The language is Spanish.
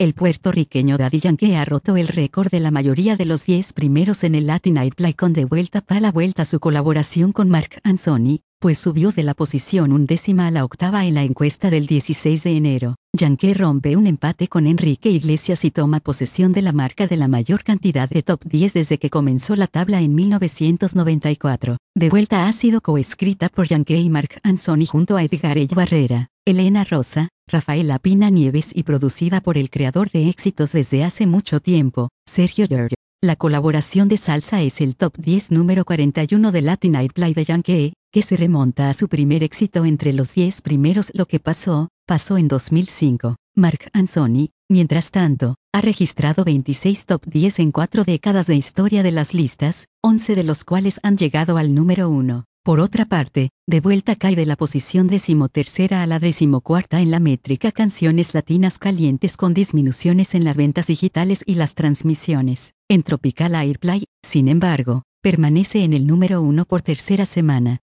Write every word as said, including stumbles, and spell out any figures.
el puertorriqueño Daddy Yankee ha roto el récord de la mayoría de los diez primeros en el Latin Airplay con De Vuelta pa' la Vuelta, su colaboración con Marc Anthony, pues subió de la posición undécima a la octava en la encuesta del dieciséis de enero. Yankee rompe un empate con Enrique Iglesias y toma posesión de la marca de la mayor cantidad de top diez desde que comenzó la tabla en mil novecientos noventa y cuatro. De Vuelta ha sido coescrita por Yankee y Marc Anthony junto a Edgar L. Barrera, Elena Rosa, Rafaela Pina Nieves y producida por el creador de éxitos desde hace mucho tiempo, Sergio Giorgio. La colaboración de salsa es el top diez número cuarenta y uno de Latin Airplay de Yankee, que se remonta a su primer éxito entre los diez primeros. Lo que pasó, pasó en dos mil cinco. Marc Anthony, mientras tanto, ha registrado veintiséis top diez en cuatro décadas de historia de las listas, once de los cuales han llegado al número uno. Por otra parte, De Vuelta cae de la posición decimotercera a la decimocuarta en la métrica Canciones Latinas Calientes, con disminuciones en las ventas digitales y las transmisiones. En Tropical Airplay, sin embargo, permanece en el número uno por tercera semana.